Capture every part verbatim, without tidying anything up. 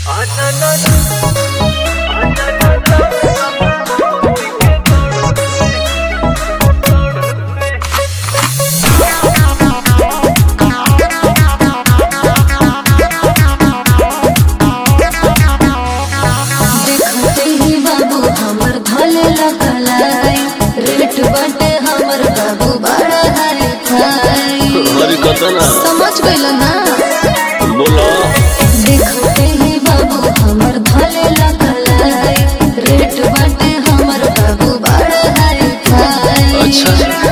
rate बाटे हमर बाबू बड़ा हाई फाई समझ गइल ना बोलो देखते ही बाबू हमर धले लगलाई रेट बाटे हमर बाबू बड़ा हाई फाई अच्छा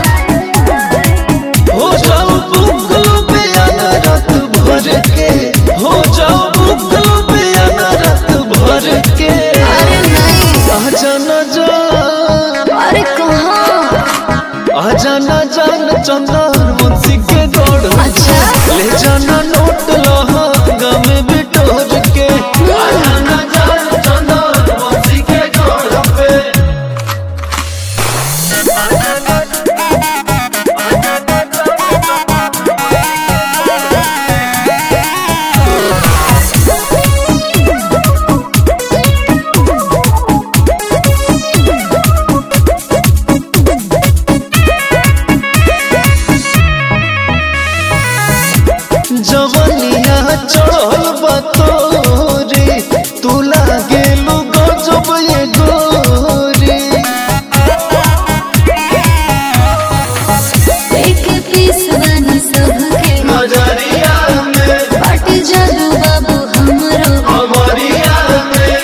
हो जाओ बुगलो पे आना रात भर के हो जाओ बुगलो पे आना रात भर के अरे नहीं आजा ना जान अरे कहाँ आजा ना जान चंदन मुंशी के दौड़ अच्छा ले जाना नोट लहंगा में बिटोर के आजा ना जान चंदन मुंशी के दौड़ पे जवनिया चढ़ल बतोरी तू लागेलू गजब ये गोरी एक पीस बनी सबके नजरिया में बाटे जादू बाबू हमरो हमारिया में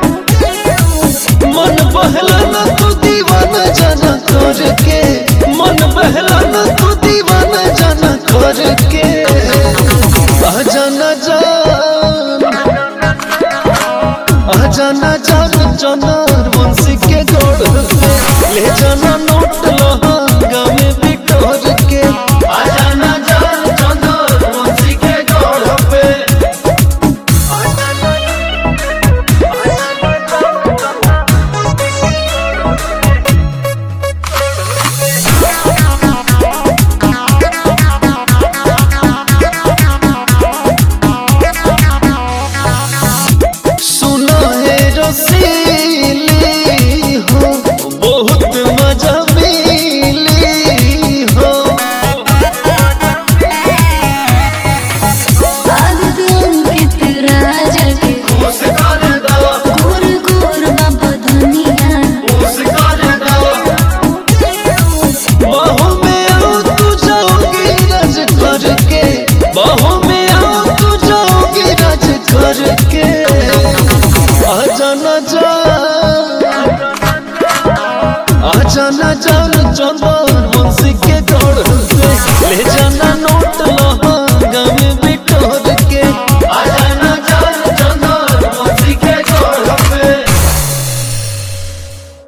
मन बहला न तू दीवाना जाना कर के मन बहला न तू दीवाना जाना कर के आजा ना जान आजा ना जान चनार मुंशी के दौड़ पे ले जाना